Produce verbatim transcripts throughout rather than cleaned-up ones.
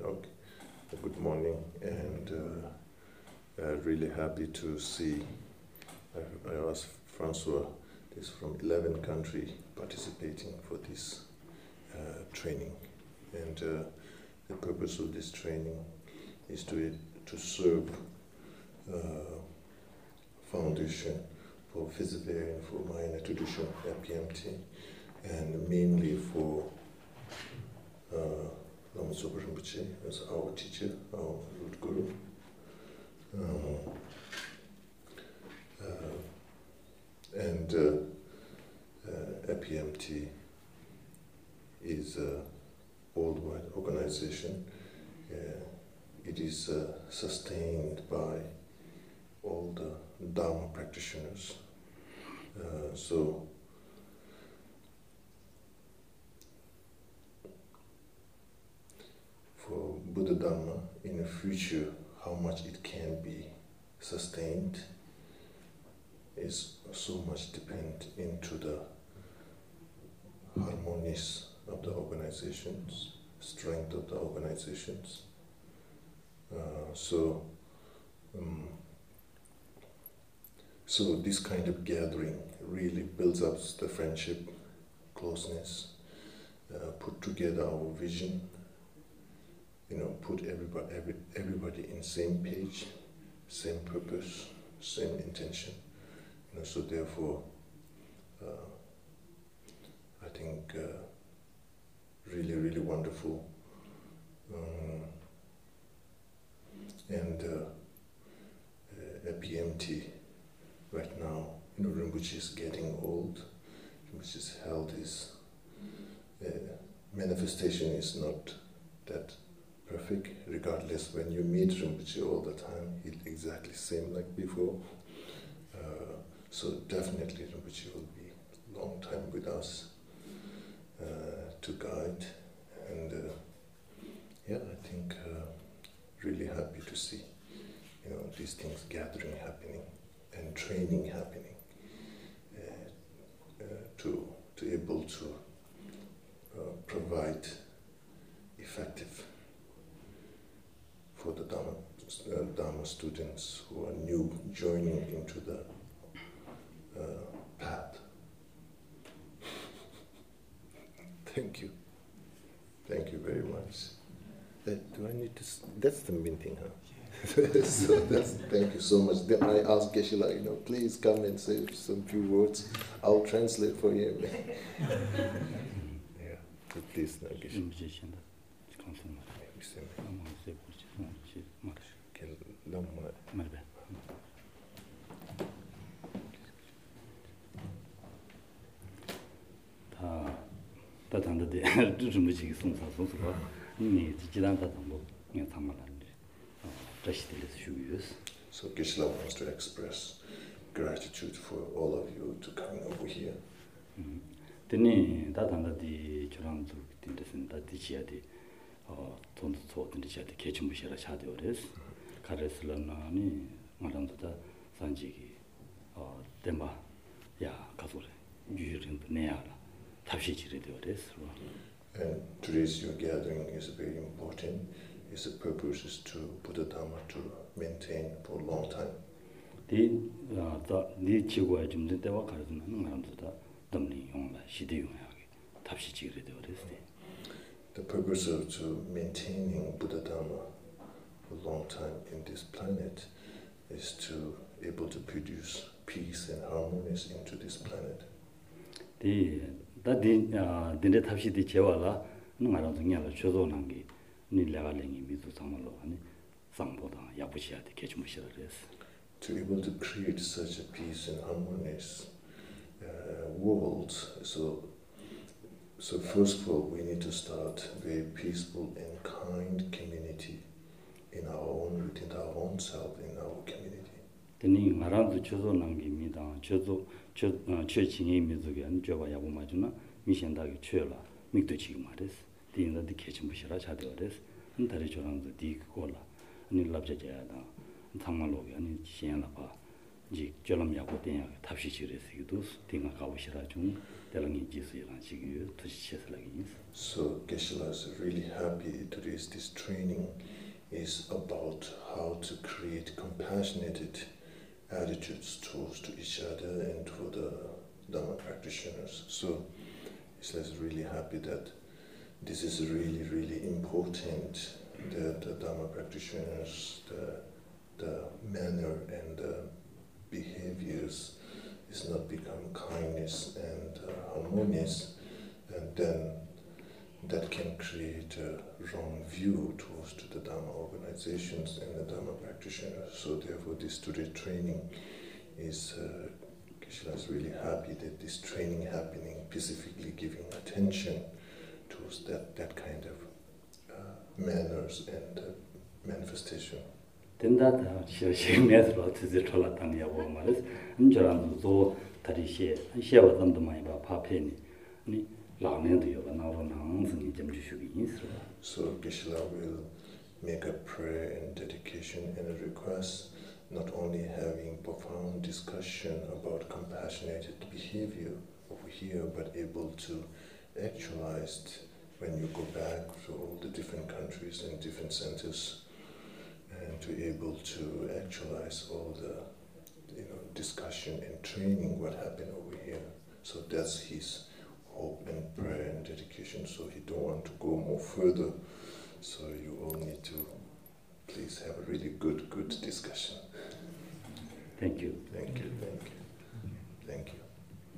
Okay. Good morning, and uh, uh, really happy to see. I, I asked Francois. Is from eleven countries participating for this uh, training, and uh, the purpose of this training is to to serve uh, foundation for Visivarian for minor tradition at P M T, and mainly for Lama Zopa Rinpoche as our teacher, our root guru. Um, uh, and uh, uh, A P M T is a worldwide organization. Uh, it is uh, sustained by all the Dharma practitioners. Uh, so for Buddha Dharma in the future, how much it can be sustained is so much depend into the harmonies of the organizations, strength of the organizations. Uh, so, um, so this kind of gathering really builds up the friendship, closeness, uh, put together our vision, you know, put everybody, every, everybody in same page, same purpose, same intention. You know, so therefore, uh, I think uh, really, really wonderful. Um, and uh, uh, at P M T right now, you know, Rinpoche is getting old. Rinpoche's health is, uh, manifestation is not that perfect, regardless when you meet Rinpoche all the time, he's exactly same like before. Uh, so definitely Rinpoche will be a long time with us uh, to guide, and uh, yeah, I think uh, really happy to see, you know, these things gathering happening and training happening uh, uh, to to able to uh, provide effective for the Dharma, uh, Dharma students who are new joining into the uh, path. Thank you. Thank you very much. Uh, do I need to? S- that's the main thing, huh? Yes. So that's, thank you so much. Then I asked Geshe-la, you know, please come and say some few words. I'll translate for him. Yeah. So please, now, Geshe. 다단데 좀 무지개 송사 송사가 니 지단다 뭐 그냥 담아놨는데 어 다시들에서 휴유스. So Geshe-la wants to express gratitude for all of you to coming over here. 음. 근데 다단다디 저랑도 된데선다 디지야디 어 돈도 소든지 지야디 개침부시라 차대오레스. 가르슬라나니 말한다 산지기 어 덴바 야 가소래 유유rin 내야라. And today's your gathering is very important. Its purpose is to Buddha Dharma to maintain for a long time. The uh the 지구에 좀 때와 가르는 사람들다 덤리 용라 시대 용하게 답시 지르 되어랬어요. The purpose of to maintaining Buddha Dharma for a long time in this planet is to able to produce peace and harmonies into this planet. The 다디 딘데 탑시디 제와라 누가라도 냐라 조도난 게 니라갈랭이 미도 상말로 아니 상보다 야부시야데 개주무시라 그랬어. To able to create such a peace and harmonious uh, world, so so first of all we need to start very peaceful and kind community in our own within our own self in our community. 드니 말아도 조도난 게입니다. 저도 저 최칭의 미도게 안 줘봐 야부 맞으나 미신다게 쳐라 믿도 지금 말했어. 디인데 개침부시라 자되어랬어. 한달에 저랑도 디고라. 아니 랍자자야다. 상말로게 아니 시행라 봐. 지 절람 야고 대야 탑시 지르스기도 딩가 가보시라 중 So Geshe-la is really happy today's this training is about how to create compassionate attitudes towards to each other and for the Dharma practitioners. So he's really happy that this is really, really important, that the Dharma practitioners, the, the manner and the behaviors is not become kindness and uh, harmonious, and then that can create a wrong view towards to the Dharma organizations and the Dharma practitioners. So therefore this today training is, uh, Geshe-la is really happy that this training happening, specifically giving attention towards that, that kind of uh, manners and uh, manifestation. 된다다 시시 메스로 뜻을 돌았다니야고 말은 인저랑도 다리시에 시야와 담도 많이 봐 파페니 니 라면도 요가 나로 나응스니 좀 주시기 있어. So Geshe-la will make a prayer and dedication and a request, not only having profound discussion about compassionate behavior over here, but able to actualize when you go back to all the different countries and different centers, and to be able to actualize all the, you know, discussion and training what happened over here. So that's his hope and prayer and dedication. So he don't want to go more further. So you all need to please have a really good, good discussion. Thank you. Thank you. Thank you. Thank you.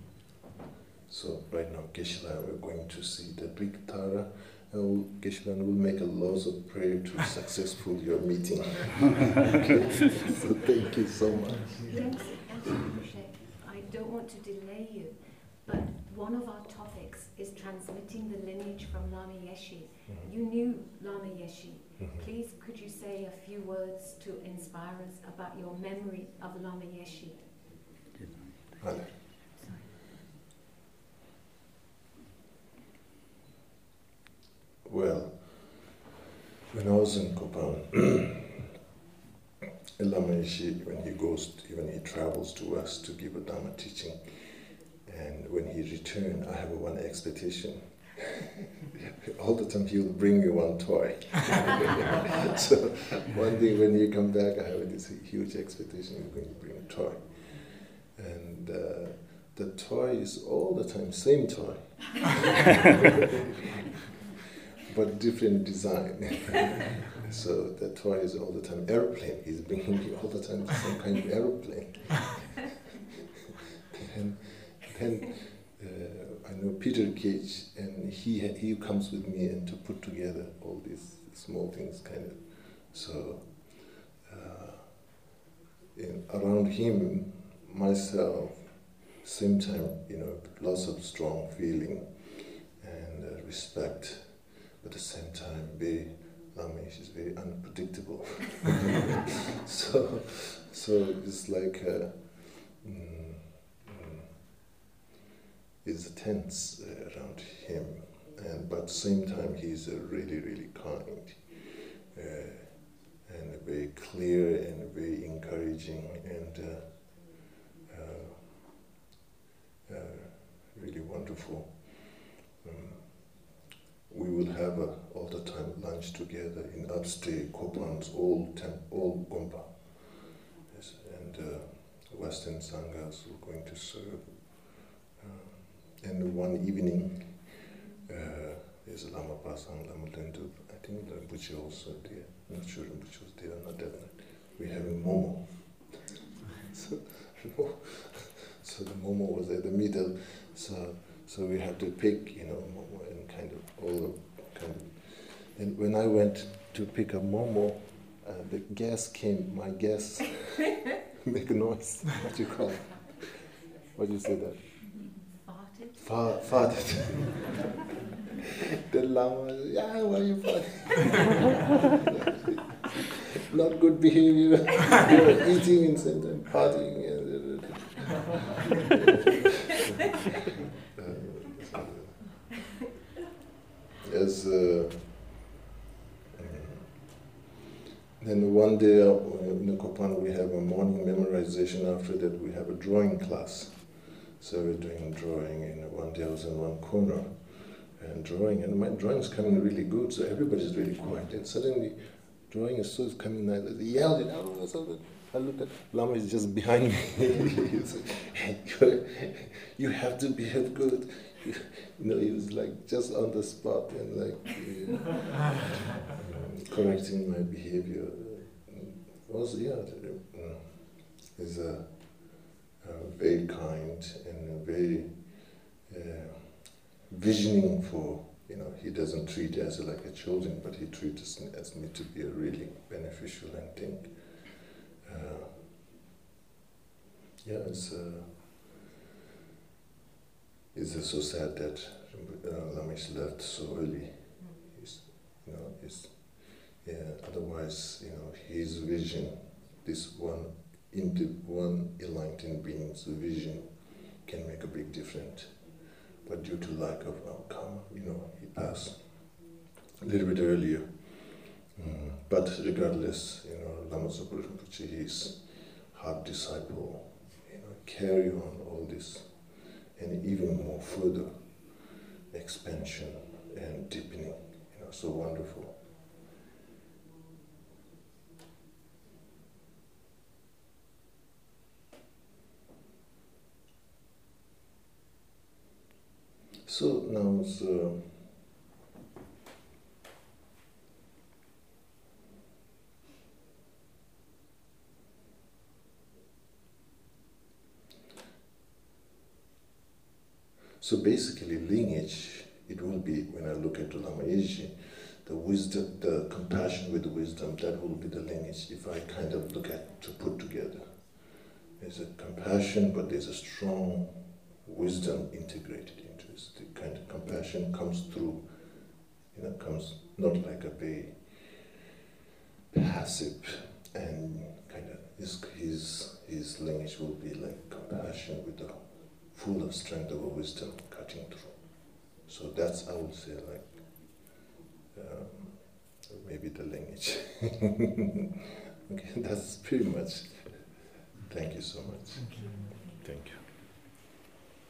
So right now, Geshe-la, we're going to see the big Tara. And Geshe-la will make a lot of prayer to successful your meeting. Okay. So thank you so much. Thanks, I don't want to delay you, but one of our topics is transmitting the lineage from Lama Yeshe. Mm-hmm. You knew Lama Yeshe. Mm-hmm. Please, could you say a few words to inspire us about your memory of Lama Yeshe? Right. Well, when I was in Kopan, Lama Yeshe, when he goes, when he travels to West to give a Dharma teaching, and when he returns, I have one expectation. All the time he will bring me one toy. So one day when he come back, I have this huge expectation he's going to bring a toy. And uh, the toy is all the time same toy. But different design. So the toy is all the time airplane. He's bringing me all the time some kind of airplane. and then uh, I know Peter Cage, and he he comes with me and to put together all these small things, kind of. So uh, in, around him, myself, same time, you know, lots of strong feeling and uh, respect. At the same time, very Lama Yeshe is very unpredictable. so, so it's like uh, mm, mm, it's tense uh, around him, and but at the same time he's uh, really, really kind, uh, and very clear and very encouraging and uh, uh, uh, really wonderful. Um, We will have a, all the time lunch together in upstate Kopan's old temp, old Gompa. Yes, and uh, Western Sanghas were going to serve. Uh, and one evening, uh, there's Lama Pasang, Lama Lendu, I think Rinpoche also there. I'm not sure Rinpoche was there or not that night. We're having momo. so, so the momo was at the middle. So So we have to pick, you know, momo and kind of all the kind of. And when I went to pick a momo, uh, the gas came. My gas make a noise. What do you call it? What do you say that? Farted. Fa- farted. The lama, yeah, why are you farting? Not good behavior. You know, eating and same time partying. As uh, then one day uh, in the Kopan we have a morning memorization. After that we have a drawing class. So we're doing drawing, and one day I was in one corner and drawing, and my drawing's coming really good, so everybody's really quiet. And suddenly, drawing is so coming nice. I yelled it out. I looked at Lama is just behind me. Said, you have to behave good. You know, he was like just on the spot and like uh, correcting my behavior. Also, yeah, he's a, a very kind and a very uh, visioning for, you know, he doesn't treat us like a children, but he treats us as me to be a really beneficial and thing. Uh, yeah, it's uh, it's uh, so sad that uh, Lamesh left so early. He's, you know, he's, yeah. Otherwise, you know, his vision, this one into one enlightened being's vision, can make a big difference. But due to lack of outcome, you know, he passed a little bit earlier. Mm. But regardless, you know, Lama Zopa Rinpoche, his heart disciple, you know, carry on all this and even more further expansion and deepening, you know, so wonderful. So now, so So basically, lineage, it will be, when I look at Lama Yeshe, the wisdom, the compassion with the wisdom, that will be the lineage, if I kind of look at, to put together. There's a compassion, but there's a strong wisdom integrated into it. The kind of compassion comes through, you know, comes not like a very passive and kind of, his, his, his lineage will be like compassion with the full of strength of wisdom cutting through. So that's, I would say, like, um, maybe the lineage. Okay, that's pretty much. Thank you so much. Thank you. Thank you.